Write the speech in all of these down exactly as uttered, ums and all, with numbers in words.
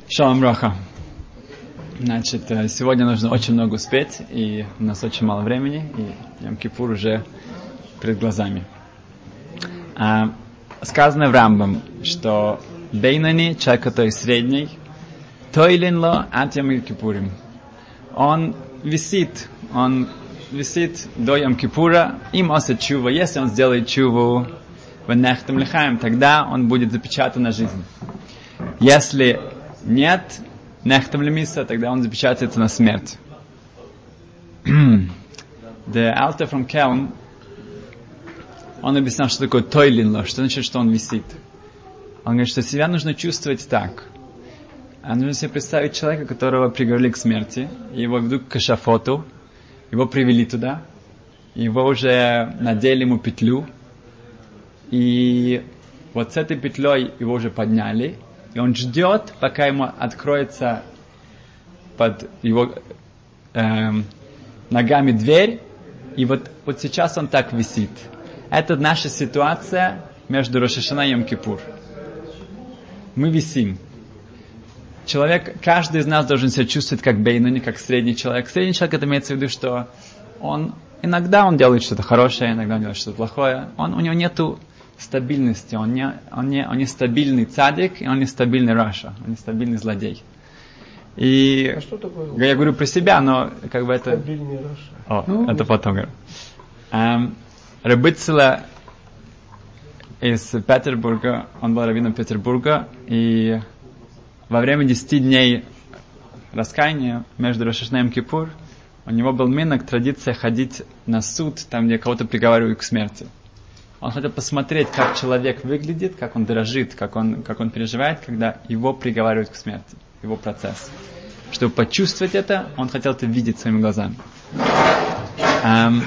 Шалом браха. Значит, сегодня нужно очень много успеть, и у нас очень мало времени, и Йом-Кипур уже перед глазами. А, сказано в Рамбам, что Бейнани, человек, который средний, Тойлинло ат Йом-Кипурим. Он висит, он висит до Йом-Кипура, им осет чува. Если он сделает чуву в нехтем лихаем, тогда он будет запечатан на жизнь. Если нет нехтем лемиса, тогда он запечатается на смерть. The Alter from Kelm, он объяснял, что такое тойлинло, что значит, что он висит. Он говорит, что себя нужно чувствовать так. А нужно себе представить человека, которого приговорили к смерти, его ведут к эшафоту, его привели туда, его уже надели ему петлю, и вот с этой петлей его уже подняли, и он ждет, пока ему откроется под его эм, ногами дверь, и вот, вот сейчас он так висит. Это наша ситуация между Рош ха-Шана и Йом-Кипур. Мы висим. Человек, каждый из нас должен себя чувствовать как бейнуни, как средний человек. Средний человек, это имеется в виду, что он иногда он делает что-то хорошее, иногда он делает что-то плохое. Он, у него нету стабильности, он не, он, не, он не стабильный цадик, и он не стабильный раша, он не стабильный злодей. И а что такое? Я говорю про себя, но как бы это... Стабильный раша. О, ну, это потом говорю. Эм, Рабицела из Петербурга, он был раввином Петербурга, и во время десяти дней раскаяния между Рош ха-Шана и Йом-Кипур у него был минок, традиция ходить на суд, там, где кого-то приговаривают к смерти. Он хотел посмотреть, как человек выглядит, как он дрожит, как он, как он переживает, когда его приговаривают к смерти, его процесс. Чтобы почувствовать это, он хотел это видеть своими глазами. Эм,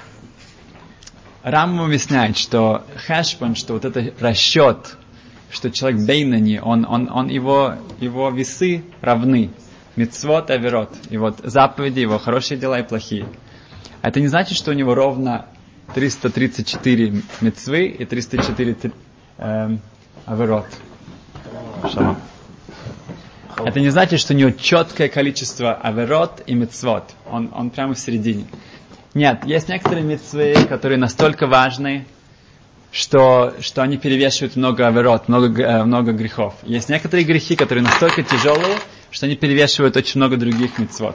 Рамбам объясняет, что хэшпан, что вот это расчет, что человек бейнани, он, он, он его, его весы равны. Мицвот, аверот. И вот заповеди, его хорошие дела и плохие. Это не значит, что у него ровно триста тридцать четыре мицвы и триста четыре э, аверот. Шалом. Это не значит, что у него четкое количество аверот и мицвот. Он, он прямо в середине. Нет, есть некоторые мицвы, которые настолько важны, что, что они перевешивают много аверот, много, много грехов. Есть некоторые грехи, которые настолько тяжелые, что они перевешивают очень много других мицвот.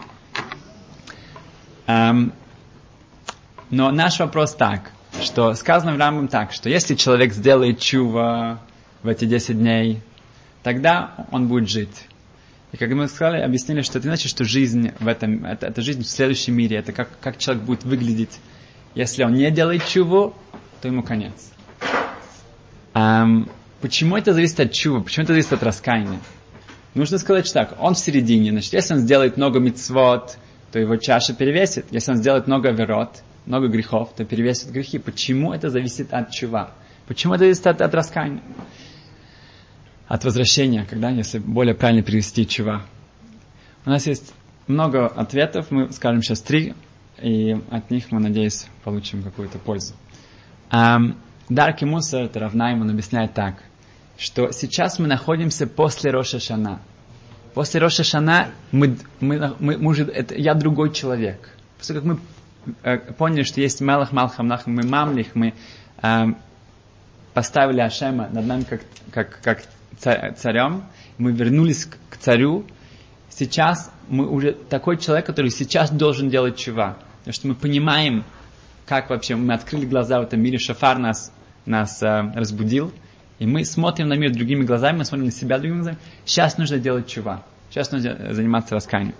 Эм, но наш вопрос так, что сказано в Рамбам так, что если человек сделает чува в эти десять дней, тогда он будет жить. И как мы сказали, объяснили, что это значит, что жизнь в этом, это, это жизнь в следующем мире, это как, как человек будет выглядеть. Если он не делает чуву, то ему конец. Эм, почему это зависит от чува? Почему это зависит от раскаяния? Нужно сказать, что так, он в середине. Значит, если он сделает много мицвот, то его чаша перевесит. Если он сделает много аверот, много грехов, то перевесит грехи. Почему это зависит от чува? Почему это зависит от, от раскаяния? От возвращения, когда, если более правильно перевести чува. У нас есть много ответов, мы скажем сейчас три, и от них мы, надеюсь, получим какую-то пользу. Um, Дарки Мусар, это Рав Найм, он объясняет так, что сейчас мы находимся после Рош ха-Шана. После Рош ха-Шана мы, мы, мы, мы уже, это, я другой человек. После как мы э, поняли, что есть Мелах Малхам Нахам, мы мамлих, мы э, поставили Ашема над нами как, как, как царь, царем, мы вернулись к, к царю. Сейчас мы уже такой человек, который сейчас должен делать чува. Потому что мы понимаем, как вообще мы открыли глаза в этом мире, шофар нас, нас э, разбудил, и мы смотрим на мир другими глазами, мы смотрим на себя другими глазами. Сейчас нужно делать чува. Сейчас нужно заниматься раскаянием.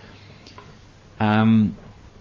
Эм,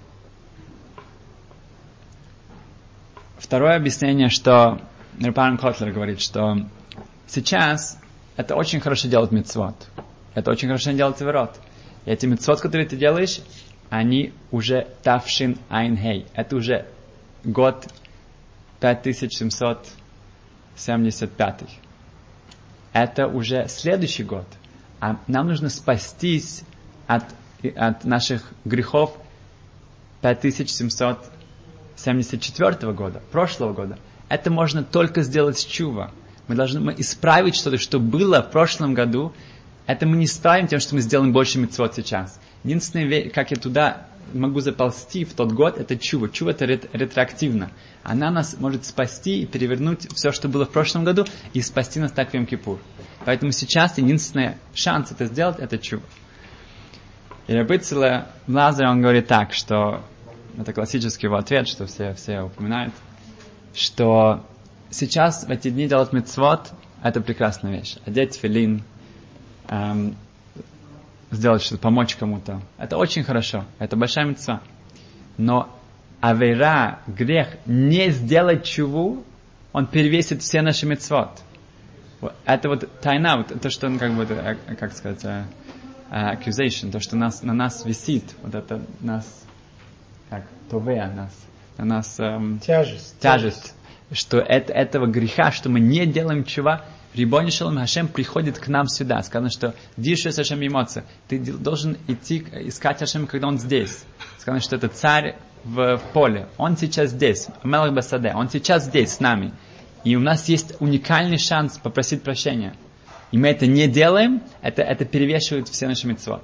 второе объяснение, что Рапан Котлер говорит, что сейчас это очень хорошо делать мицвот. Это очень хорошо делать аверот. И эти мицвот, которые ты делаешь, они уже тавшин айн хей. Это уже год пять тысяч семьсот семьдесят пятый. Это уже следующий год. А нам нужно спастись от, от наших грехов пять тысяч семьсот семьдесят четвёртого года, прошлого года. Это можно только сделать с чува. Мы должны мы исправить что-то, что было в прошлом году, это мы не исправим тем, что мы сделаем больше мицвот сейчас. Единственное, как я туда могу заползти в тот год, это чува. Чува это ретроактивно. Она нас может спасти и перевернуть все, что было в прошлом году, и спасти нас так в Йом-Кипур. Поэтому сейчас единственный шанс это сделать, это чува. И Рав Ицхак Лазар, он говорит так, что это классический его ответ, что все, все упоминают, что сейчас в эти дни делать мицвот, это прекрасная вещь. Одеть тфилин, эм, сделать что-то, помочь кому-то. Это очень хорошо. Это большая мицва. Но авейра, грех, не сделать чуву, он перевесит все наши мицвот. Это вот тайна, вот то, что, как бы, как сказать, accusation, то, что нас, на нас висит, вот это нас, как, товея нас, на нас эм, тяжесть, тяжесть, что это, этого греха, что мы не делаем чува, Рибони Шалом Хашем приходит к нам сюда. Сказано, что Дишу с Хашем эмоция. Ты должен идти искать Хашем, когда он здесь. Сказано, что это царь в, в поле. Он сейчас здесь. Мелах Басаде. Он сейчас здесь с нами. И у нас есть уникальный шанс попросить прощения. И мы это не делаем, это, это перевешивает все наши мицвот.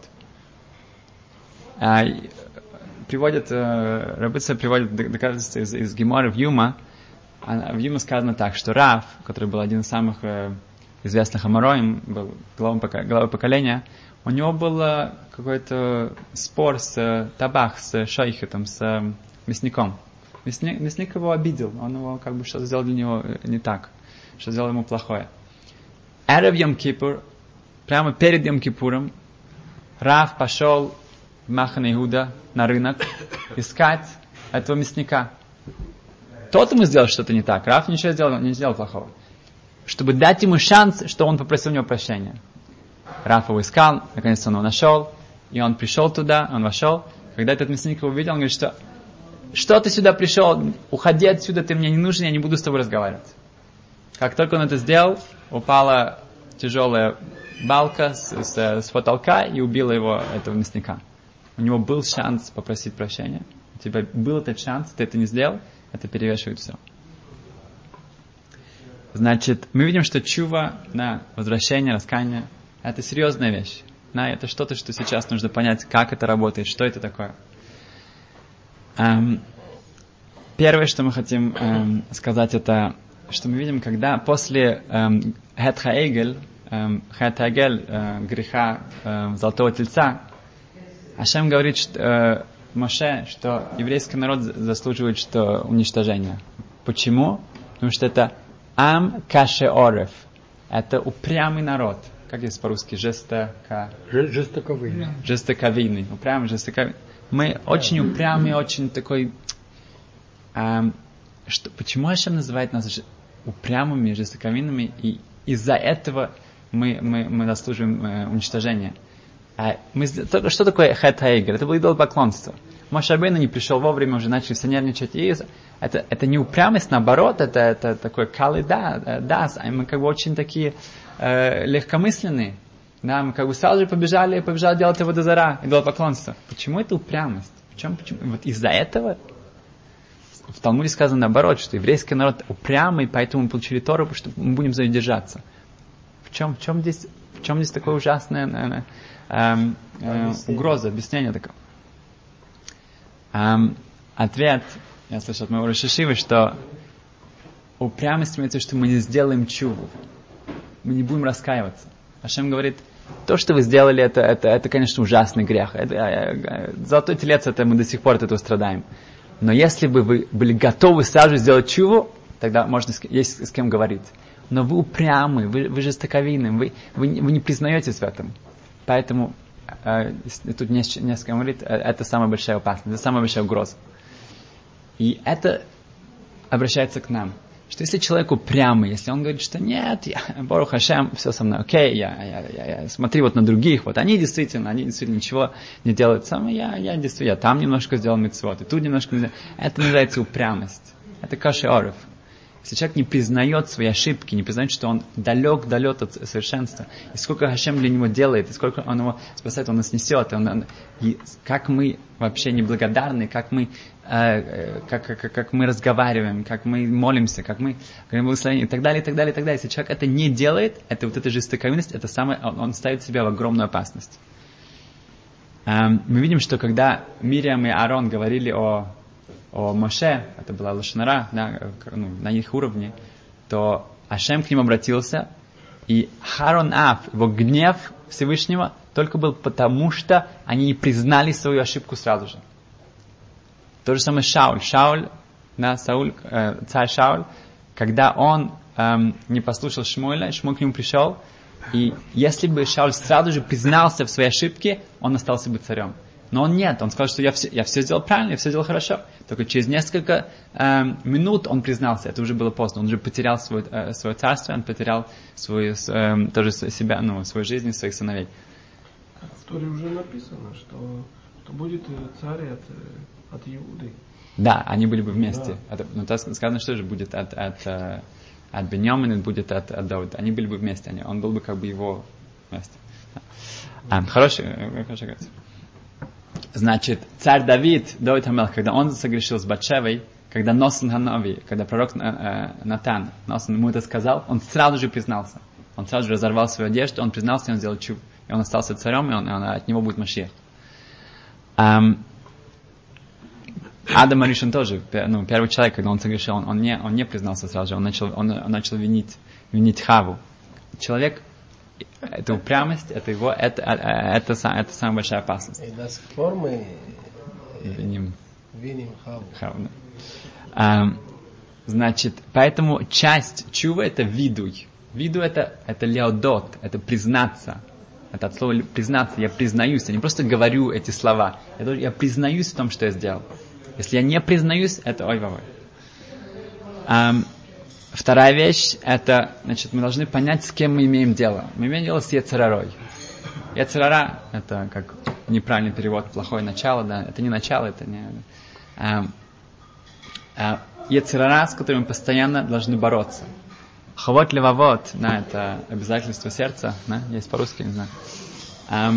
А, приводит, э, Рав Ицхак приводит доказательства из, из Геморы в Юма. А в Юма сказано так, что Рав, который был один из самых э, известных амароим, был главой, главой поколения, у него был э, какой-то спор с э, табах, с шойхетом, с э, мясником. Мясник, мясник его обидел, он его как бы что-то сделал для него не так, что сделал ему плохое. Эрев Йом-Кипур, прямо перед Йом-Кипуром, Рав пошел в Махане Иуда на рынок искать этого мясника. Тот ему сделал что-то не так. Рав ничего сделал, не сделал плохого. Чтобы дать ему шанс, что он попросил у него прощения. Рав его искал, наконец-то он его нашел, и он пришел туда, он вошел. Когда этот мясник его увидел, он говорит, что что ты сюда пришел, уходи отсюда, ты мне не нужен, я не буду с тобой разговаривать. Как только он это сделал, упала тяжелая балка с, с, с потолка и убила его, этого мясника. У него был шанс попросить прощения. У тебя был этот шанс, ты это не сделал, это перевешивает все. Значит, мы видим, что чува на возвращение, раскаяние, это серьезная вещь. Да, это что-то, что сейчас нужно понять, как это работает, что это такое. Эм, первое, что мы хотим эм, сказать, это, что мы видим, когда после эм, Хет Хаэгель, эм, Хет Хаэгель, э, греха э, Золотого Тельца, Ашем говорит, что э, Моше, что еврейский народ заслуживает что уничтожения. Почему? Потому что это Ам Каше Орев. Это упрямый народ. Как есть по-русски? Жестоко... Жестоковыйный. Жестоковыйный. Упрямый, жестоковыйный. Мы очень упрямые, очень такой... Эм, что, почему Ашем называет нас ж, упрямыми, жестоковыйными? И из-за этого мы, мы, мы заслуживаем э, уничтожения. А мы, то, что такое Хет Хаэгель? Это было идолопоклонство. Моше Рабейну не пришел вовремя, уже начали все нервничать. И это, это не упрямость, наоборот, это, это такой калыда, дас. А мы как бы очень такие э, легкомысленные. Да, мы как бы сразу же побежали, побежали делать его до зара, идолопоклонство. Почему это упрямость? Почему, почему? Вот из-за этого в Талмуде сказано наоборот, что еврейский народ упрямый, поэтому мы получили Тору, потому что мы будем за нее держаться. В чем, в чем здесь, в чем здесь такое ужасное, наверное, эм, э, угроза, объяснение такое? Эм, ответ, я слышал от моего Рош ха-Йешивы, что упрямость имеется в виду, что мы не сделаем чуву. Мы не будем раскаиваться. Ашем говорит, то, что вы сделали, это, это, это конечно, ужасный грех. Это, э, золотой телец, это мы до сих пор от этого страдаем. Но если бы вы были готовы сразу сделать чуву, тогда можно есть с кем говорить. Но вы упрямы, вы, вы жестоковыйны, вы, вы, вы не признаетесь в этом. Поэтому э, тут не, не с кем говорить, это самая большая опасность, это самая большая угроза. И это обращается к нам. Что если человек упрямый, если он говорит, что нет, я, Барух Хашем, все со мной окей, я, я, я, я смотри вот на других, вот они действительно, они действительно ничего не делают сами, я, я действительно, я там немножко сделал мицвот, и тут немножко, это называется упрямость, это каши орев. если человек не признает свои ошибки, не признает, что он далек-далек от совершенства, и сколько Хашем для него делает, и сколько он его спасает, он нас несет, он, он, и как мы вообще неблагодарны, как мы, э, как, как, как мы разговариваем, как мы молимся, как мы говорим благословение, и так далее, и так далее, и так далее. Если человек это не делает, это вот эта жестоковинность, это самое, он, он ставит себя в огромную опасность. Э, мы видим, что когда Мириам и Аарон говорили о о Моше, это была лошон ара, да, ну, на их уровне, то Ашем к ним обратился, и Харон Аф, его гнев Всевышнего, только был потому, что они не признали свою ошибку сразу же. То же самое Шауль. Шауль, да, Сауль, э, царь Шауль, когда он эм, не послушал Шмуэля, Шмуэль к нему пришел, и если бы Шауль сразу же признался в своей ошибке, он остался бы царем. Но он нет, он сказал, что я все, я все сделал правильно, я все сделал хорошо. Только через несколько э, минут он признался, это уже было поздно, он уже потерял свой, э, свое царство, он потерял свою, э, тоже себя, ну, свою жизнь и своих сыновей. В Торе уже написано, что, что будет царь от, от Иуды. Да, они были бы вместе. Да. Это, ну, так сказано, что же будет от, от, от, от Беньямина, будет от, от Давида. Они были бы вместе, они, он был бы как бы его вместе. А, хороший, хороший говорится. Значит, царь Давид, Давид Хамелх, когда он согрешил с Батшевой, когда Носан Ханови, когда пророк э, Натан, Носан ему это сказал, он сразу же признался. Он сразу же разорвал свою одежду, он признался, и он сделал чув. И он остался царем, и, он, и он, от него будет Машиах. Эм, Адам Аришон тоже, ну, первый человек, когда он согрешил, он, он, не, он не признался сразу же, он начал, он, он начал винить, винить Хаву. Человек, это упрямость, это его, это, это, это, это самая большая опасность. И до сих пор мы виним, виним Хаву. Хаву, да. а, значит, поэтому часть чува это видуй. Виду это, это леодот, это признаться. Это от слова признаться, я признаюсь, я не просто говорю эти слова, я, тоже, я признаюсь в том, что я сделал. Если я не признаюсь, это ой-ой-ой. А, Вторая вещь, это, значит, мы должны понять, с кем мы имеем дело. Мы имеем дело с Йецер Арой. Йецер Ара, это как неправильный перевод, плохое начало, да, это не начало, это не... А, а, Йецер Ара, с которым мы постоянно должны бороться. Хавот левавот, да, это обязательство сердца, да, есть по-русски, не знаю. А,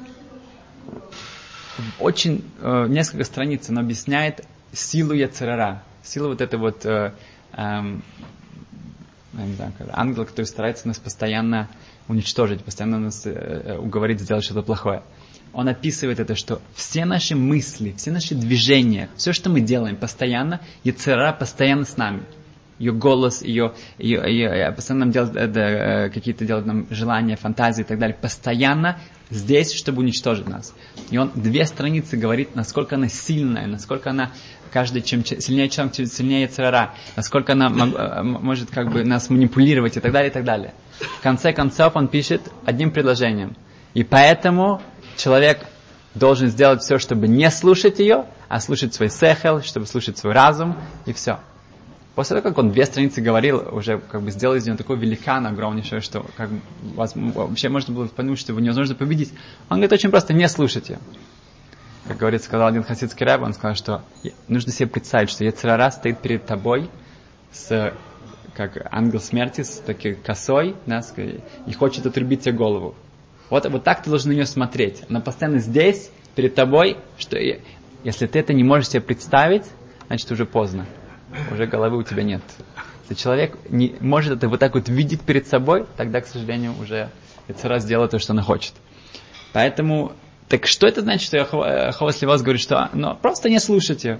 очень, э, несколько страниц он объясняет силу Йецер Ара, силу вот этой вот... Э, э, я не знаю, ангел, который старается нас постоянно уничтожить, постоянно нас э, уговорить сделать что-то плохое. Он описывает это, что все наши мысли, все наши движения, все, что мы делаем постоянно, Йецер Ара постоянно с нами. Ее голос, ее, ее, ее постоянно нам делает э, какие-то делает нам желания, фантазии и так далее, постоянно здесь, чтобы уничтожить нас. И он две страницы говорит, насколько она сильная, насколько она каждый, чем сильнее человек, тем сильнее Йецер Ара, насколько она может как бы нас манипулировать и так далее, и так далее. В конце концов он пишет одним предложением. И поэтому человек должен сделать все, чтобы не слушать ее, а слушать свой сехел, чтобы слушать свой разум, и все. После того, как он две страницы говорил, уже как бы сделал из него такой великан огромнейший, что как бы, вообще можно было понять, что его невозможно победить. Он говорит очень просто, не слушайте. Как говорит, сказал один хасидский рэб, он сказал, что нужно себе представить, что Йецер Ара стоит перед тобой, с, как ангел смерти, с такой косой, да, и хочет отрубить тебе голову. Вот, вот так ты должен на нее смотреть. Она постоянно здесь, перед тобой, что если ты это не можешь себе представить, значит уже поздно. Уже головы у тебя нет. Если человек не может это вот так вот видеть перед собой, тогда, к сожалению, уже Йецер Ара сделает то, что она хочет. Поэтому, так что это значит, что Ховас Левос говорит, что ну, просто не слушайте.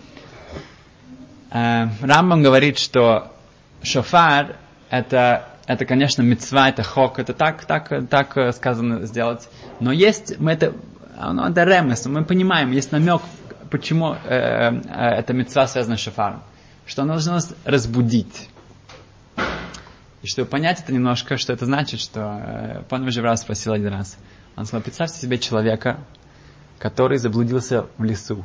Э, Рамбам говорит, что шофар это, это, конечно, мицва, это хок, это так, так, так сказано сделать. Но есть, мы это, ну, это ремес, мы понимаем, есть намек, почему э, э, эта мицва связана с шофаром. Что она должна нас разбудить. И чтобы понять это немножко, что это значит, что... Э, Пан Вожеврав спросил один раз. Он сказал, представьте себе человека, который заблудился в лесу.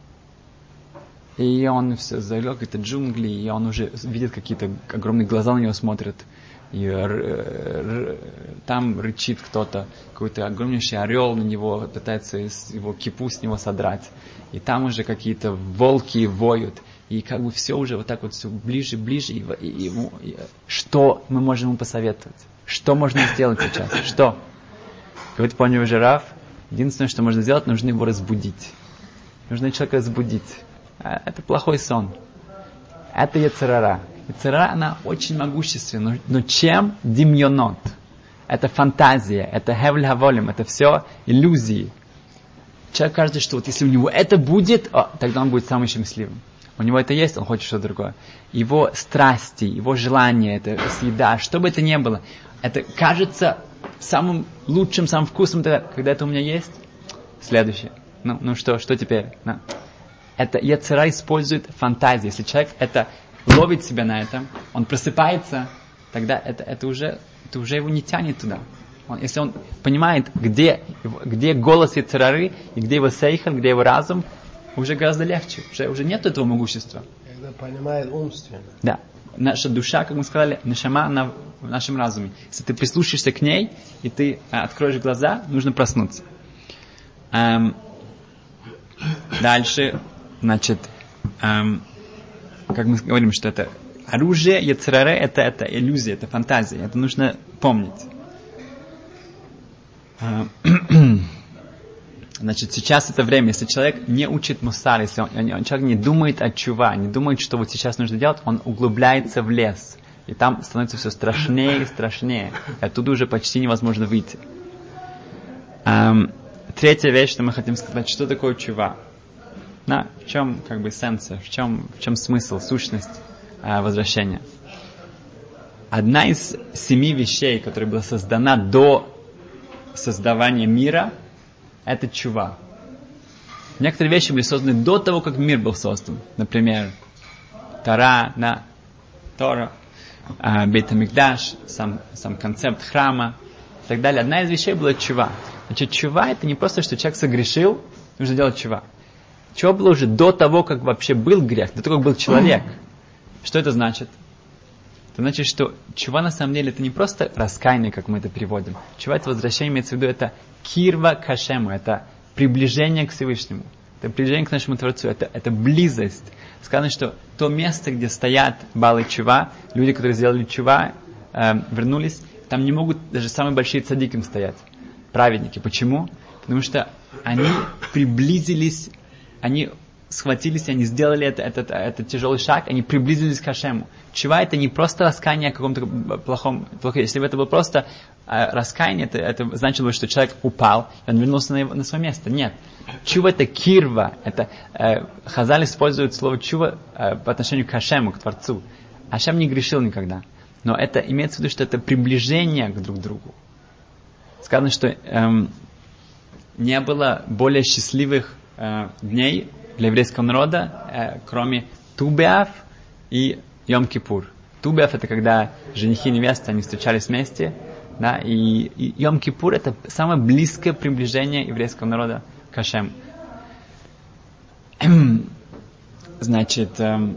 И он все залег, это джунгли, и он уже видит какие-то огромные глаза на него смотрят. И р- р- там рычит кто-то, какой-то огромнейший орел на него, пытается его кипу с него содрать. И там уже какие-то волки воют. и как бы все уже вот так вот все ближе, ближе, и, и ему, и, что мы можем ему посоветовать? Что можно сделать сейчас? Что? Говорит, понял уже Рав, единственное, что можно сделать, нужно его разбудить. Нужно человека разбудить. Это плохой сон. Это йецер гара. Йецер гара, она очень могущественна. Но чем демьонот? Это фантазия, это хевль хаволим, это все иллюзии. Человек кажется, что вот если у него это будет, о, тогда он будет самым счастливым. У него это есть, он хочет что-то другое. Его страсти, его желания, это еда, что бы это ни было, это кажется самым лучшим, самым вкусным, когда это у меня есть. Следующее. Ну, ну что, что теперь? Ну. Это йецер гара использует фантазию. Если человек это ловит себя на этом, он просыпается, тогда это, это, уже, это уже его не тянет туда. Он, если он понимает, где, где голос йецер гары, и где его сейхал, где его разум, уже гораздо легче. Уже, уже нет этого могущества. Когда понимает умственно. Да. Наша душа, как мы сказали, нешама, она в нашем разуме. Если ты прислушаешься к ней, и ты а, откроешь глаза, нужно проснуться. Эм, дальше, значит, эм, как мы говорим, что это оружие, йецер гара, это, это иллюзия, это фантазия. Это нужно помнить. Эм, Значит, сейчас это время, если человек не учит мусар, если он, он, человек не думает о чува, не думает, что вот сейчас нужно делать, он углубляется в лес. И там становится все страшнее и страшнее. И оттуда уже почти невозможно выйти. Эм, третья вещь, что мы хотим сказать, что такое чува? На, в чем как бы эссенция, в чем, в чем смысл, сущность э, возвращения? Одна из семи вещей, которая была создана до создавания мира, это чува. Некоторые вещи были созданы до того, как мир был создан. Например, Тора, да, Тора, э, Бейт Амикдаш, сам, сам концепт храма и так далее. Одна из вещей была чува. Значит, чува это не просто, что человек согрешил, нужно делать чува. Чува было уже до того, как вообще был грех, до того, как был человек. Что это значит? Это значит, что чува на самом деле это не просто раскаяние, как мы это переводим. Чува это возвращение, имеется в виду, это кирва к Хашему, это приближение к Всевышнему, это приближение к нашему Творцу, это, это близость. Сказано, что то место, где стоят балы чува, люди, которые сделали чува, э, вернулись, там не могут даже самые большие цадиким стоять, праведники. Почему? Потому что они приблизились, они схватились, они сделали это, этот, этот тяжелый шаг, они приблизились к Хашему. Чува это не просто раскаяние о каком-то плохом, плохом. Если бы это было просто э, раскаяние, это, это значило бы, что человек упал, и он вернулся на, его, на свое место. Нет. Чува это кирва, это э, Хазаль использует слово чува э, по отношению к Хашему, к Творцу. Хашем не грешил никогда. Но это имеется в виду, что это приближение к друг другу. Сказано, что э, не было более счастливых э, дней для еврейского народа, э, кроме Ту-Беав и Йом-Кипур. Ту-Беав это когда женихи и невесты, они встречались вместе, да, и, и Йом-Кипур это самое близкое приближение еврейского народа к Хашему. Значит, эм,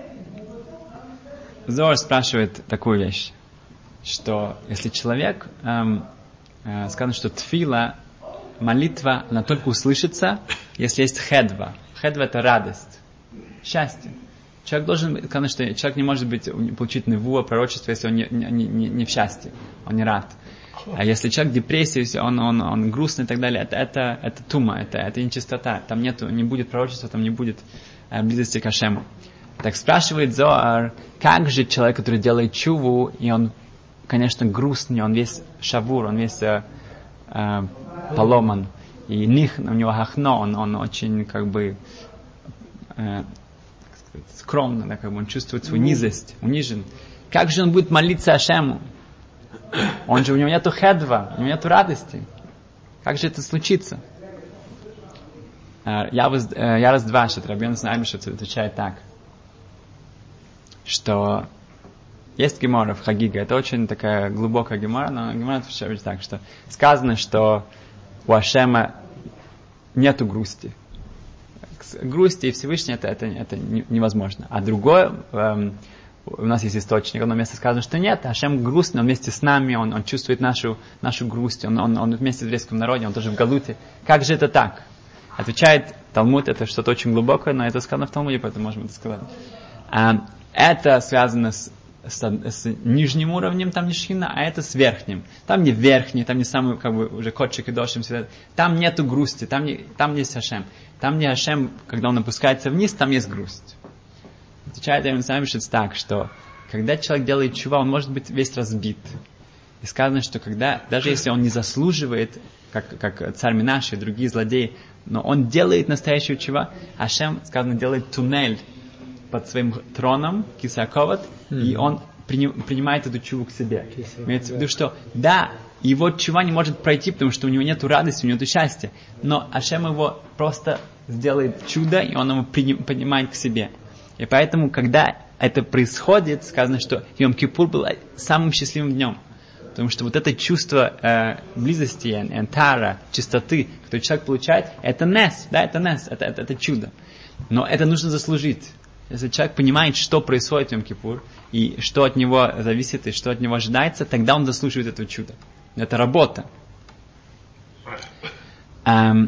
Зоар спрашивает такую вещь, что если человек, эм, э, сказано, что тфила, молитва, она только услышится, если есть хедва. Хедва это радость, счастье. Человек должен, сказано, что человек не может быть, получить невуа, пророчество, если он не, не, не, не в счастье, он не рад. А если человек в депрессии, он, он, он грустный и так далее, это, это, это тума, это, это нечистота, там нету, не будет пророчества, там не будет э, близости к Хашему. Так спрашивает Зоар, как же человек, который делает чуву, и он, конечно, грустный, он весь шавур, он весь э, э, поломан, и них, у него хахно, он, он очень, как бы, э, скромно, да, как бы он чувствует свою низость, унижен. Как же он будет молиться Хашему? Он же, у него нету хедва, у него нету радости. Как же это случится? Я раз два, что Рабьон Снайбиш отвечает так, что есть гемора в Хагига, это очень такая глубокая гемора, но гемора отвечает так, что сказано, что у Хашема нету грусти. Грусти и Всевышний это, это, это невозможно. А другое, эм, у нас есть источник, одно место сказано, что нет, Хашем грустный, он вместе с нами, он, он чувствует нашу, нашу грусть, он, он, он вместе с еврейским народом, он тоже в Галуте. Как же это так? Отвечает Талмуд, это что-то очень глубокое, но это сказано в Талмуде, поэтому можем это сказать. А, это связано с, с, с нижним уровнем, там не шхина, а это с верхним. Там не верхний, там не самый, как бы, уже котчик и дошим, там нету грусти, там, не, там есть Хашем. Там не Хашем, когда он опускается вниз, там есть грусть. Отвечает Эйвен Самишец так, что когда человек делает чува, он может быть весь разбит. И сказано, что когда, даже если он не заслуживает, как, как царь Минаш и другие злодеи, но он делает настоящую чува, Хашем, сказано, делает туннель под своим троном, кисаковат, mm-hmm. и он приним, принимает эту чуву к себе. Имеется в виду, что да, его чува не может пройти, потому что у него нет радости, у него нет счастья, но Хашем его просто сделает чудо, и он его приним, принимает к себе. И поэтому, когда это происходит, сказано, что Йом-Кипур был самым счастливым днем. Потому что вот это чувство э, близости, энтара, чистоты, которое человек получает, это нес, да, это нес, это, это, это чудо. Но это нужно заслужить. Если человек понимает, что происходит в Йом-Кипур, и что от него зависит, и что от него ожидается, тогда он заслуживает это чудо. Это работа. Эм,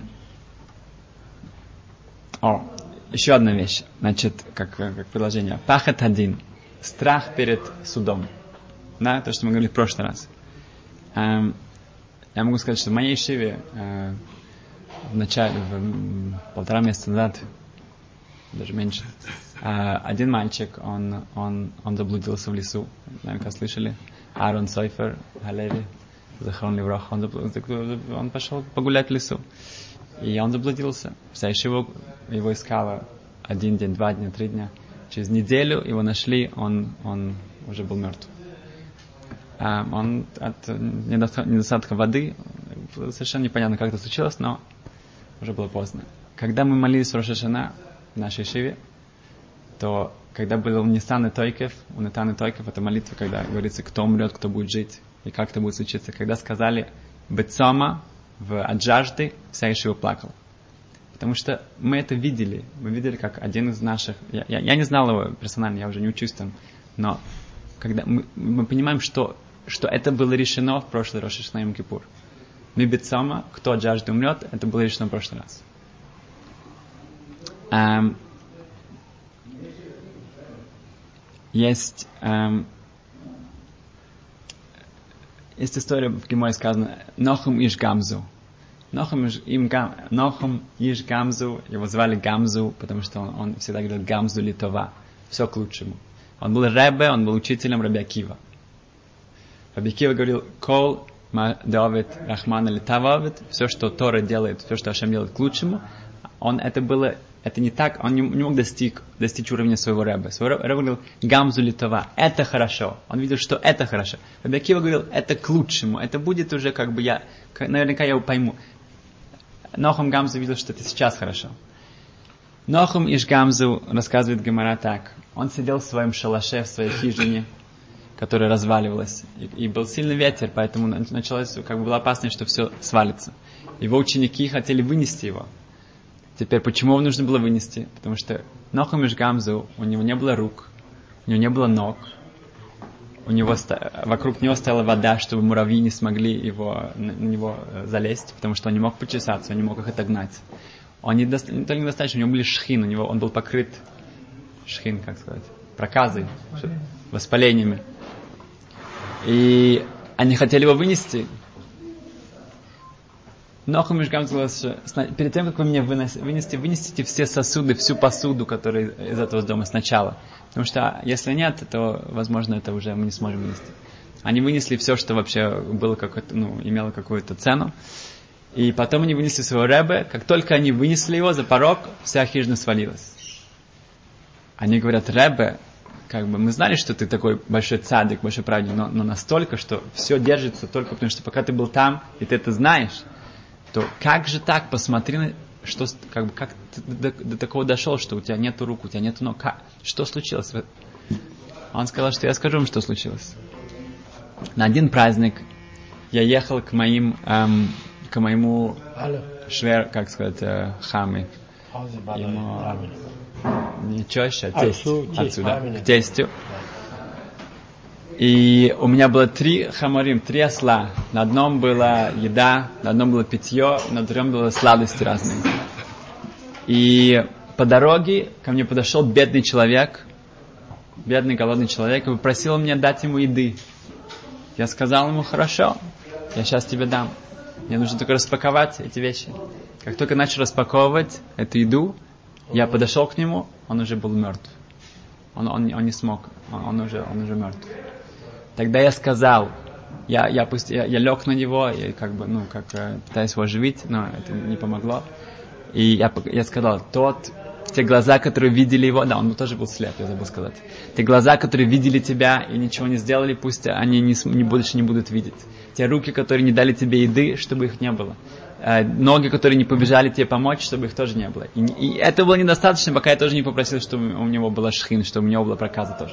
о, еще одна вещь, значит, как, как предложение. Пахат один. Страх перед судом. Да, то, что мы говорили в прошлый раз. Эм, я могу сказать, что в моей шиве э, в начале, в, полтора месяца назад, даже меньше, э, один мальчик, он, он, он заблудился в лесу. Наверняка слышали. Аарон Сойфер, Галеви, Захрон Леврах, он, он пошел погулять в лесу. И он заблудился. Вся шива его искала один день, два дня, три дня. Через неделю его нашли, он, он уже был мертв. Uh, он от недостатка, недостатка воды, совершенно непонятно, как это случилось, но уже было поздно. Когда мы молились в Рош ха-Шана в нашей шиве, то когда был Нисан и Тойкев, у Нитан и Тойкев, это молитва, когда говорится, кто умрет, кто будет жить, и как это будет случиться. Когда сказали «Бецома» в от жажды, вся шива плакала. Потому что мы это видели. Мы видели, как один из наших... Я, я, я не знал его персонально, я уже не учусь там, но когда мы, мы понимаем, что что это было решено в прошлый Рош ха-Шана Йом-Кипур. Мибецома, кто от жажды умрет, это было решено в прошлый раз. Эм, есть, эм, есть история, в Геморе сказано Нохум иш Гамзу. Нохум иш, им, гам, Нохум иш Гамзу, его звали Гамзу, потому что он, он всегда говорил Гамзу литова. Все к лучшему. Он был ребе, он был учителем Раби Акива. Раби Акива говорил, кол ма давид рахмана литававит, все, что Тора делает, все, что Хашем делает к лучшему, он это было, это не так, он не, не мог достичь, достичь уровня своего рэба. Свой рэб говорил, гамзу литова, это хорошо. Он видел, что это хорошо. Раби Акива говорил, это к лучшему, это будет уже как бы я, наверняка я его пойму. Нохум Гамзу видел, что это сейчас хорошо. Нохум иш Гамзу, рассказывает Гемара так, он сидел в своем шалаше, в своей хижине, которая разваливалась. И, и был сильный ветер, поэтому началось, как бы было опасно, что все свалится. Его ученики хотели вынести его. Теперь, почему его нужно было вынести? Потому что Нохум иш Гамзу, у него не было рук, у него не было ног, у него, вокруг него стояла вода, чтобы муравьи не смогли его, на него залезть, потому что он не мог почесаться, он не мог их отогнать. Он не, до, не только недостаточно, у него были шхин, у него он был покрыт шхин, как сказать, проказой, воспалениями. И они хотели его вынести. Нохум иш Гамзу сказал, что перед тем, как вы меня вынесете, вынесите все сосуды, всю посуду, которая из этого дома сначала. Потому что если нет, то, возможно, это уже мы не сможем вынести. Они вынесли все, что вообще было какое-то, ну, имело какую-то цену. И потом они вынесли своего рэбе. Как только они вынесли его за порог, вся хижина свалилась. Они говорят, рэбе, как бы мы знали, что ты такой большой цадик, большой праведник, но, но настолько, что все держится только потому, что пока ты был там, и ты это знаешь, то как же так? Посмотри, на, что, как, бы, как ты до, до такого дошел, что у тебя нету рук, у тебя нету ног. Как? Что случилось? Он сказал, что я скажу вам, что случилось. На один праздник я ехал к моим, эм, к моему швер, как сказать, э, хаме. Ему, не теща, а тесть. Отсюда, к тестю. И у меня было три хаморим, три осла. На одном была еда, на одном было питье, на другом было сладости разные. И по дороге ко мне подошел бедный человек, бедный голодный человек, и попросил меня дать ему еды. Я сказал ему: хорошо, я сейчас тебе дам. Мне нужно только распаковать эти вещи. Как только начал распаковывать эту еду, я подошел к нему, он уже был мертв. Он, он, он не смог, он, он, уже, он уже мертв. Тогда я сказал, я, я, пусть, я, я лег на него, и как бы, ну, как пытаюсь его оживить, но это не помогло. И я, я сказал, тот, те глаза, которые видели его, да, он тоже был слеп, я забыл сказать. Те глаза, которые видели тебя и ничего не сделали, пусть они не, не, больше не будут видеть. Те руки, которые не дали тебе еды, чтобы их не было. Э, ноги, которые не побежали тебе помочь, чтобы их тоже не было. И, и это было недостаточно, пока я тоже не попросил, чтобы у него была шхин, чтобы у него была проказа тоже.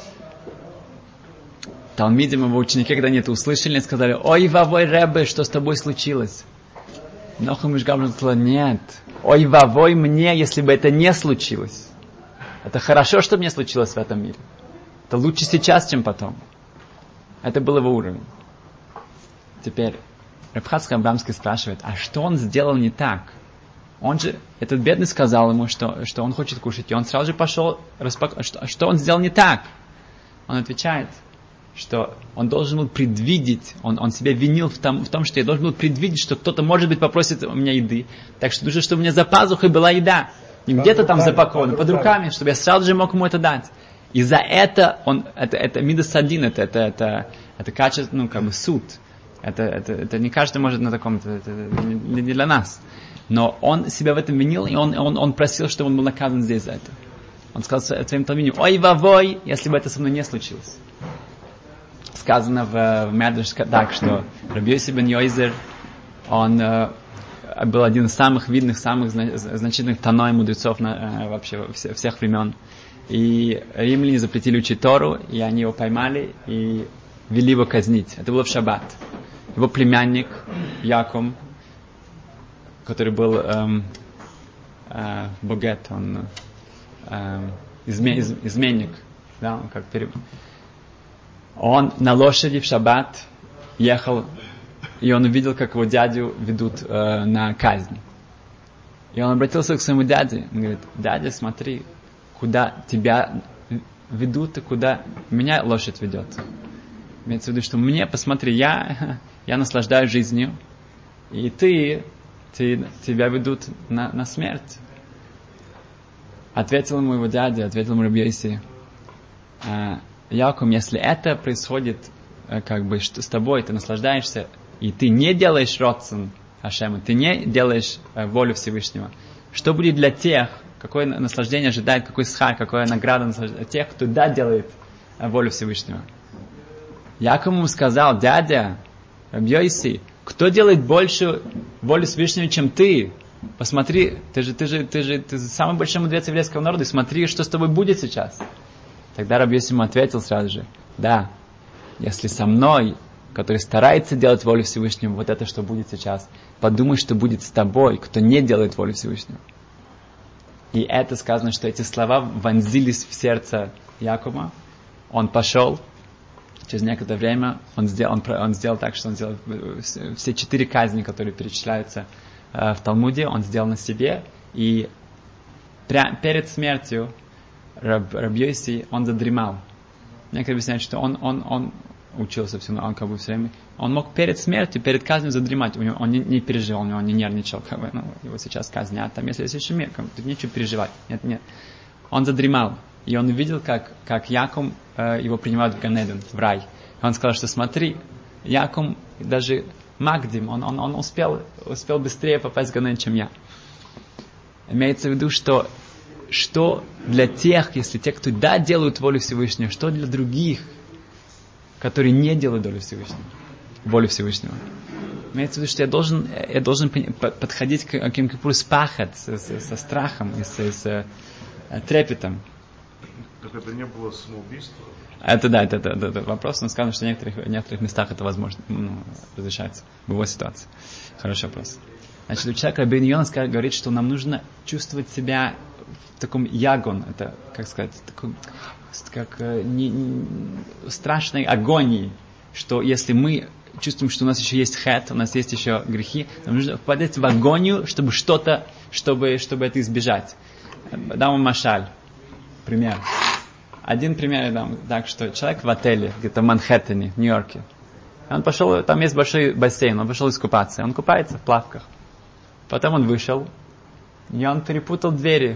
Талмидим, его ученики, когда они это услышали, сказали: ой, вавой, Ребе, что с тобой случилось? Нохум Ишгабрин сказал: нет, ой, вавой мне, если бы это не случилось. Это хорошо, что мне случилось в этом мире. Это лучше сейчас, чем потом. Это был его уровень. Теперь Реб Хацкай Абрамский спрашивает: а что он сделал не так? Он же, этот бедный сказал ему, что, что он хочет кушать, и он сразу же пошел распаковать. Что, что он сделал не так? Он отвечает, что он должен был предвидеть, он, он себя винил в том, в том, что я должен был предвидеть, что кто-то, может быть, попросит у меня еды. Так что нужно, чтобы у меня за пазухой была еда. Не где-то там запакована, под руками, чтобы я сразу же мог ему это дать. И за это он, это, это мидас один, это, это, это, это качество, ну, как бы суд. Это, это, это не каждый может на таком, это, это не для нас. Но он себя в этом винил, и он, он, он просил, чтобы он был наказан здесь за это. Он сказал своим талмидим: ой, вавой, если бы это со мной не случилось. Сказано в, в Медреш так, что Раби Йоси бен Йойзер, он э, был один из самых видных, самых зна- значительных таной мудрецов на, э, вообще все, всех времен. И римляне запретили учить Тору, и они его поймали и вели его казнить. Это было в шаббат. Его племянник Яком, который был эм, э, богат, он э, изме, из, изменник, да, он как пере... Он на лошади в шаббат ехал, и он увидел, как его дядю ведут э, на казнь. И он обратился к своему дяде. Он говорит: дядя, смотри, куда тебя ведут и куда меня лошадь ведет. Имеется в виду, что мне, посмотри, я, я наслаждаюсь жизнью, и ты, ты тебя ведут на, на смерть. Ответил ему его дядя, ответил ему Раби Йоси: Яков, если это происходит, как бы, что с тобой, ты наслаждаешься, и ты не делаешь родствен Ашему, ты не делаешь э, волю Всевышнего, что будет для тех, какое наслаждение ожидает, какой схар, какая награда для тех, кто да делает э, волю Всевышнего? Яков ему сказал: дядя, Раби Йоси, кто делает больше волю Всевышнего, чем ты? Посмотри, ты же, ты же, ты же, ты же самый большой мудрец еврейского народа, и смотри, что с тобой будет сейчас. Тогда Раби Йоси ему ответил сразу же: да, если со мной, который старается делать волю Всевышнего, вот это, что будет сейчас, подумай, что будет с тобой, кто не делает волю Всевышнего. И это сказано, что эти слова вонзились в сердце Якова. Он пошел, через некоторое время он сделал, он, он сделал так, что он сделал все четыре казни, которые перечисляются э, в Талмуде, он сделал на себе, и пря- перед смертью Раб, Раб Йоси, он задремал. Некоторые объясняют, что он, он, он учился все, он как бы все время, он мог перед смертью, перед казнью задремать, у него, он не, не переживал, у него он не нервничал, как бы, ну, его сейчас казнят, там, если есть еще мир, как бы, тут нечего переживать, нет, нет. Он задремал, и он увидел, как, как Яком э, его принимают в Ганеден, в рай. И он сказал, что смотри, Яком, даже Магдим, он, он, он успел, успел быстрее попасть в Ганеден, чем я. Имеется в виду, что что для тех, если те, кто да, делают волю Всевышнего, что для других, которые не делают волю Всевышнего, волю Всевышнего. Имеется в виду, что я должен, я должен подходить к Йом Кипуру с пахат, со, со, со страхом и с, с, с трепетом. Так это не было самоубийство? Это да, это, это, это, это вопрос, но сказано, что в некоторых, в некоторых местах это возможно, ну, разрешается в его ситуации. Хороший вопрос. Значит, у человека Рабейну Йона говорит, что нам нужно чувствовать себя в таком ягон, это, как сказать, такой, как не, не, страшной агонии, что если мы чувствуем, что у нас еще есть хэт, у нас есть еще грехи, нам нужно впадать в агонию, чтобы что-то, чтобы, чтобы это избежать. Дам вам машаль. Пример. Один пример я дам. Так что человек в отеле, где-то в Манхэттене, в Нью-Йорке. Он пошел, там есть большой бассейн, он пошел искупаться. Он купается в плавках. Потом он вышел, и он перепутал двери.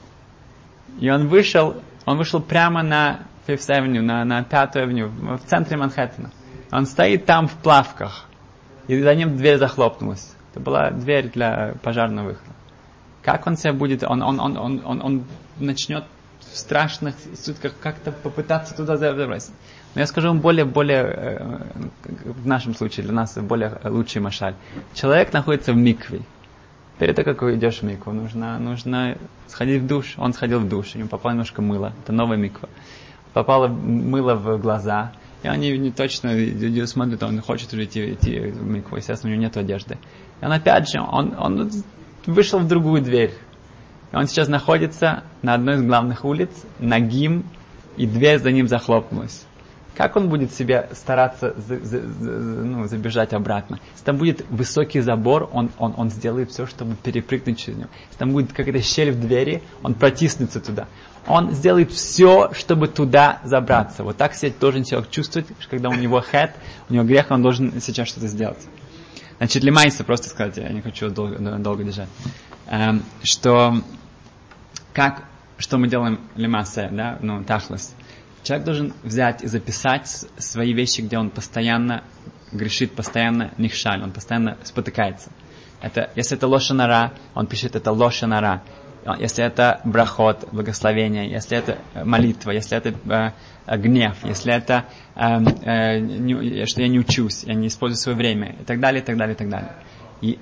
И он вышел, он вышел прямо на Fifth Avenue, на, на Пятую Авеню, в центре Манхэттена. Он стоит там в плавках. И за ним дверь захлопнулась. Это была дверь для пожарного выхода. Как он себя будет, он, он, он, он, он, он начнет в страшных сутках как-то попытаться туда забраться. Но я скажу вам более, более, в нашем случае, для нас более лучший машаль. Человек находится в микве. Перед тем, как идешь в микву, нужно, нужно сходить в душ. Он сходил в душ, ему попало немножко мыла. Это новая миква. Попало мыло в глаза. И они не точно смотрят, он хочет уже идти, идти в микву. Естественно, у него нет одежды. И он опять же, он, он вышел в другую дверь. И он сейчас находится на одной из главных улиц, нагим, и дверь за ним захлопнулась. Как он будет себя стараться за, за, за, ну, забежать обратно? Если там будет высокий забор, он, он, он сделает все, чтобы перепрыгнуть через него. Если там будет какая-то щель в двери, он протиснется туда. Он сделает все, чтобы туда забраться. Вот так себя должен человек чувствовать, когда у него хэт, у него грех, он должен сейчас что-то сделать. Значит, лимайса, просто сказать, я не хочу долго, долго держать, эм, что как, что мы делаем лимайса, да, ну, тахлас. Человек должен взять и записать свои вещи, где он постоянно грешит, постоянно нихшаль, он постоянно спотыкается. Это, если это лошанара, он пишет это лошанара. Если это брахот, благословение, если это молитва, если это э, гнев, если это э, э, не, что я не учусь, я не использую свое время, и так далее, и так далее, и так далее. И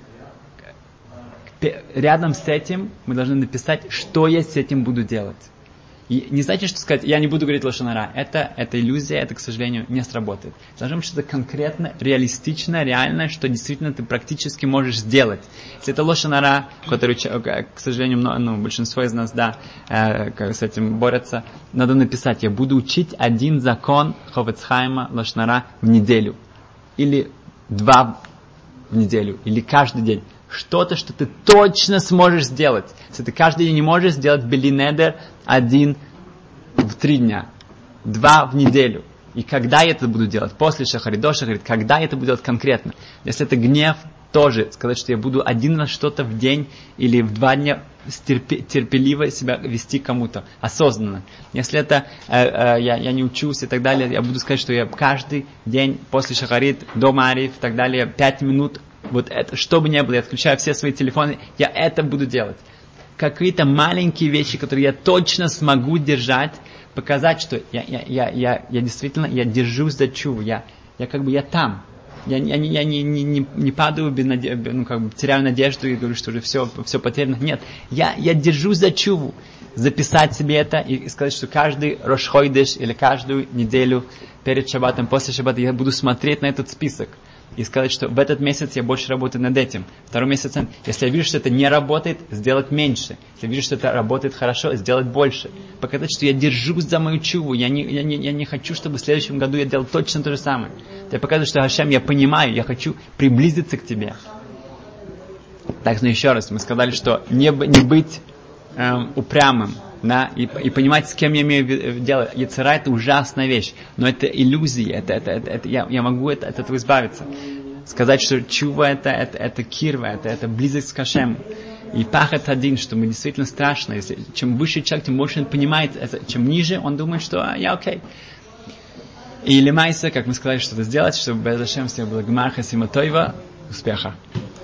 рядом с этим мы должны написать, что я с этим буду делать. И не значит, что сказать, я не буду говорить лошанара. Это, это иллюзия, это, к сожалению, не сработает. Должно быть что-то конкретно, реалистичное, реальное, что действительно ты практически можешь сделать. Если это лошанара, который, к сожалению, ну, большинство из нас, да, э, с этим борются, надо написать, я буду учить один закон Ховец Хаима лошанара в неделю. Или два в неделю. Или каждый день. Что-то, что ты точно сможешь сделать. Если ты каждый день не можешь сделать белинедер один в три дня, два в неделю. И когда я это буду делать? После шахарит, до шахарит. Когда я это буду делать конкретно? Если это гнев, тоже сказать, что я буду один раз что-то в день или в два дня терпи, терпеливо себя вести кому-то, осознанно. Если это э, э, я, я не учусь и так далее, я буду сказать, что я каждый день после шахарит, до мариф и так далее, пять минут. Вот это, что бы ни было, я отключаю все свои телефоны, я это буду делать. Какие-то маленькие вещи, которые я точно смогу держать, показать, что я, я, я, я, я действительно, я держусь за чуву, я, я как бы, я там. Я, я, я не, не, не, не падаю, без наде... ну, как бы, теряю надежду и говорю, что уже все, все потеряно. Нет, я, я держусь за чуву. Записать себе это и сказать, что каждый Рош Хойдеш или каждую неделю перед шаббатом, после шаббата я буду смотреть на этот список. И сказать, что в этот месяц я больше работаю над этим. Второй месяц, если я вижу, что это не работает, сделать меньше. Если я вижу, что это работает хорошо, сделать больше. Показать, что я держусь за мою чуву. Я не, я не, я не хочу, чтобы в следующем году я делал точно то же самое. Я показываю, что Хашем, я понимаю, я хочу приблизиться к тебе. Так, ну еще раз, мы сказали, что не, не быть эм, упрямым. Да, и, и понимать, с кем я имею дело. Яцера — это ужасная вещь, но это иллюзия, это, это, это, это, я, я могу это, от этого избавиться. Сказать, что чува — это, это, это кирва, это, это близость к Хашему. И пахат один, что мы действительно страшно. Если, чем выше человек, тем больше он понимает это. Чем ниже, он думает, что а, я окей. И лимайса, как мы сказали, что-то сделать, чтобы без Хашем всего было гмарха симатойва, успеха.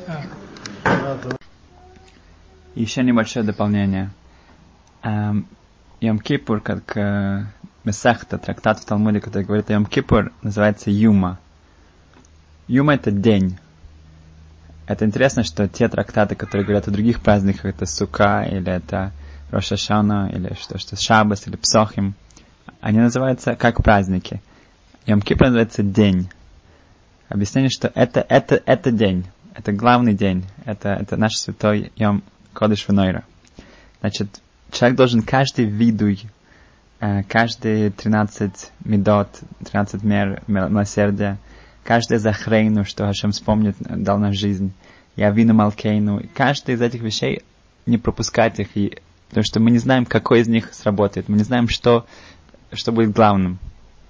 Еще небольшое дополнение. Йом-Кипур, как э, Месахта, трактат в Талмуде, который говорит о Йом-Кипур, называется Юма. Юма — это день. Это интересно, что те трактаты, которые говорят о других праздниках, это Сука, или это Рош ха-Шана, или что, что Шаббас, или Псохим, они называются как праздники. Йом-Кипур называется день. Объяснение, что это, это, это день. Это главный день. Это, это наш святой Йом Кодеш Венойра. Значит, человек должен каждый видуй, каждые тринадцать медот, тринадцать мер милосердия, каждое захрейну, что Ашем вспомнит, дал нам жизнь, и Авину Малкейну, каждая из этих вещей, не пропускать их, и, потому что мы не знаем, какой из них сработает, мы не знаем, что, что будет главным.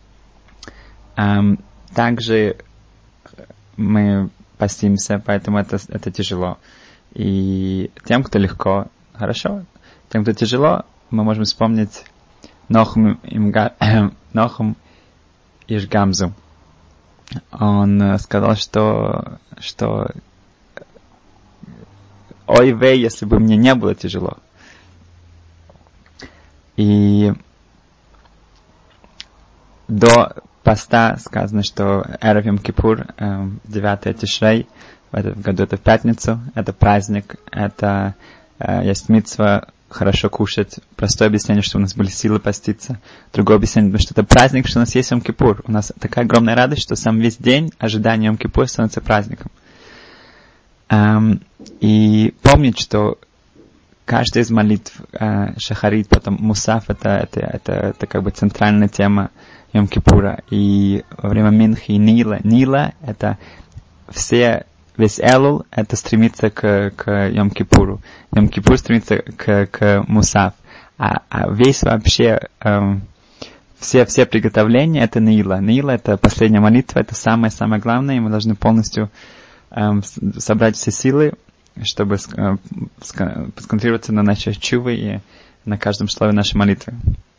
Um, также мы постимся, поэтому это, это тяжело. И тем, кто легко, хорошо. Тем, кто тяжело, мы можем вспомнить Нохум Ишгамзу. Он сказал, что, что ой вей, если бы мне не было тяжело. И до поста сказано, что Эрев Йом Кипур, девятое Тишрей, в этом году это в пятницу, это праздник, это э, есть мицва хорошо кушать. Простое объяснение, что у нас были силы поститься. Другое объяснение, что это праздник, что у нас есть Йом Кипур. У нас такая огромная радость, что сам весь день ожидания Йом Кипур становится праздником. Эм, и помнить, что каждая из молитв э, Шахарит, потом Мусаф, это, это, это, это как бы центральная тема Йом Кипура. И во время Минхи и Нила, Нила это все, весь Элул, это стремится к, к Йом Кипуру. Йом Кипур стремится к, к Мусаф. А, а весь вообще, эм, все, все приготовления, это Нила. Нила это последняя молитва, это самое-самое главное, и мы должны полностью эм, собрать все силы, чтобы э, сконцентрироваться на нашей чуве и на каждом слове нашей молитвы.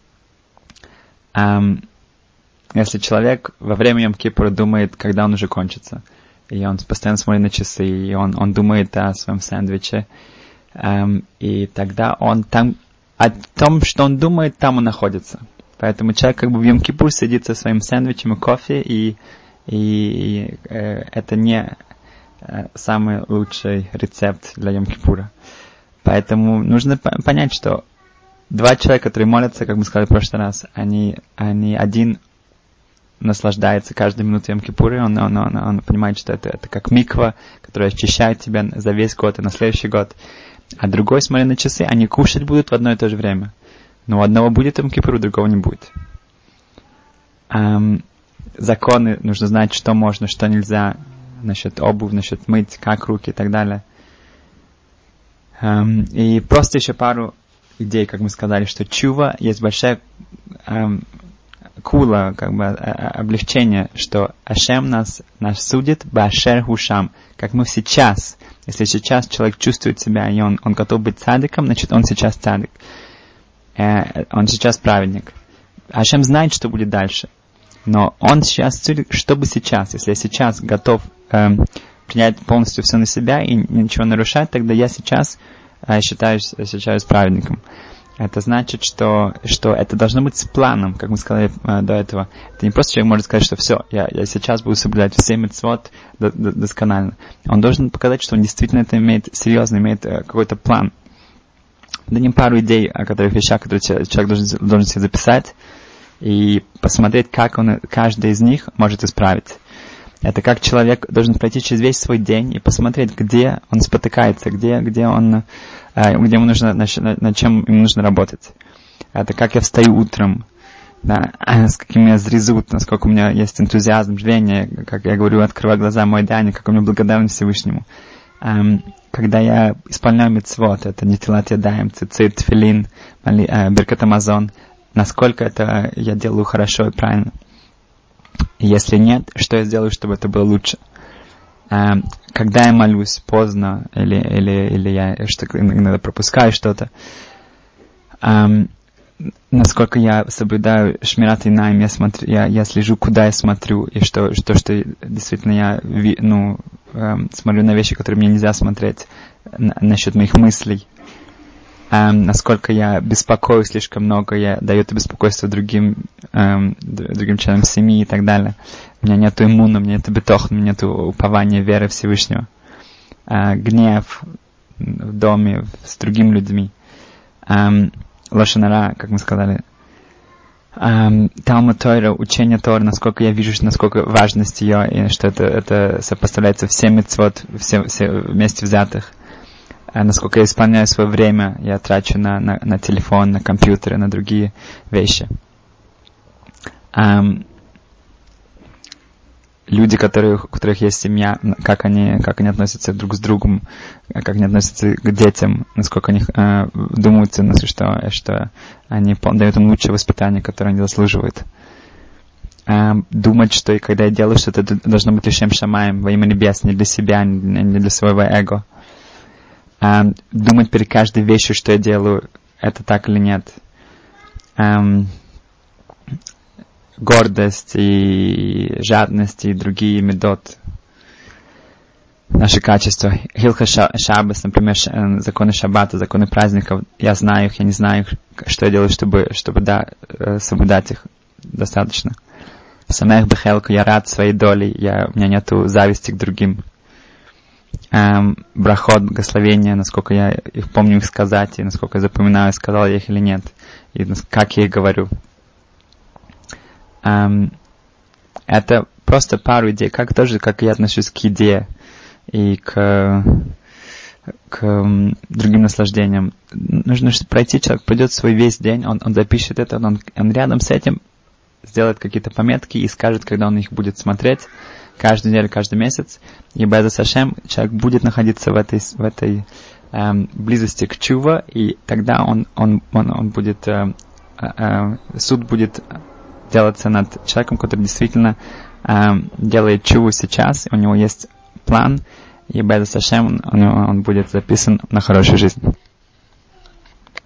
Эм, если человек во время Йом Кипура думает, когда он уже кончится, и он постоянно смотрит на часы, и он, он думает о своем сэндвиче, эм, и тогда он там, о том, что он думает, там он находится. Поэтому человек как бы в Йом Кипур сидит со своим сэндвичем и кофе, и, и, и э, это не э, самый лучший рецепт для Йом Кипура. Поэтому нужно по- понять, что два человека, которые молятся, как мы сказали в прошлый раз, они, они один наслаждается каждой минутой Йом Кипура, он, он, он, он понимает, что это, это как миква, которая очищает тебя за весь год и на следующий год. А другой, смотря на часы, они кушать будут в одно и то же время. Но у одного будет Йом Кипур, у другого не будет. Эм, законы, нужно знать, что можно, что нельзя, насчет обуви, насчет мыть, как руки и так далее. Эм, и просто еще пару идей, как мы сказали, что чува есть большая эм, кула, как бы облегчение, что Ашем нас, нас судит башер хушам, как мы сейчас. Если сейчас человек чувствует себя, и он, он готов быть цадиком, значит он сейчас цадик. Э, он сейчас праведник. Ашем знает, что будет дальше. Но он сейчас судит, чтобы сейчас. Если я сейчас готов э, принять полностью все на себя и ничего нарушать, тогда я сейчас э, считаюсь, считаюсь праведником. Это значит, что, что это должно быть с планом, как мы сказали э, до этого. Это не просто человек может сказать, что все, я, я сейчас буду соблюдать все мицвот до, до, досконально. Он должен показать, что он действительно это имеет, серьезно имеет э, какой-то план. Дадим пару идей, о которых вещах, которые человек должен, должен себе записать, и посмотреть, как он каждый из них может исправить. Это как человек должен пройти через весь свой день и посмотреть, где он спотыкается, где, где он, где ему нужно, над чем ему нужно работать. Это как я встаю утром, да, с каким я зрезут, насколько у меня есть энтузиазм, рвение, как я говорю, открываю глаза мой дань, как у меня благодарность Всевышнему. Когда я исполняю мицвот, это нетилат ядаем, цицит, тфилин, беркат амазон, насколько это я делаю хорошо и правильно. И если нет, что я сделаю, чтобы это было лучше? Эм, когда я молюсь поздно, или, или, или я что, иногда пропускаю что-то, эм, насколько я соблюдаю шмират инаим, я, смотрю, я, я слежу, куда я смотрю, и что, что, что действительно я ну, эм, смотрю на вещи, которые мне нельзя смотреть, на, насчет моих мыслей. Um, насколько я беспокоюсь слишком много, я даю это беспокойство другим, um, другим членам семьи и так далее. У меня нету иммуна, у меня нету бетоха, у меня нету упования веры Всевышнего. Uh, гнев в доме с другими людьми. Um, лошонара, как мы сказали. Um, Талмуд Тора, учение Торы, насколько я вижу, насколько важность ее, и что это, это сопоставляется всем мицвот, все, все вместе взятых. Насколько я исполняю свое время, я трачу на, на, на телефон, на компьютеры, на другие вещи. Um, люди, которые, у которых есть семья, как они, как они относятся друг с другом, как они относятся к детям, насколько они э, думают, что, что они дают им лучшее воспитание, которое они заслуживают. Э, думать, что и когда я делаю что-то, это должно быть лишем шамаем, во имя небес, не для себя, не для своего эго. Э, думать перед каждой вещью, что я делаю, это так или нет. Э, гордость и жадность и другие медот, наши качества. Хилха Шаббас, например, законы Шаббата, законы праздников, я знаю их, я не знаю их, что я делаю, чтобы, чтобы да, соблюдать их достаточно. Самех Бехелку, я рад своей долей, я, у меня нету зависти к другим. Эм, брахот, благословения, насколько я их помню их сказать, и насколько я запоминаю, сказал я их или нет, и как я их говорю. Um, это просто пару идей, как тоже, как я отношусь к еде и к, к um, другим наслаждениям. Нужно пройти, человек пойдет свой весь день, он, он запишет это, он, он рядом с этим сделает какие-то пометки и скажет, когда он их будет смотреть, каждую неделю, каждый месяц. И Бе'эзрат Ашем человек будет находиться в этой, в этой um, близости к чува, и тогда он, он, он, он будет, uh, uh, суд будет делаться над человеком, который действительно э, делает чуву сейчас, у него есть план, и Бе'эзрат Ашем он, он будет записан на хорошую жизнь.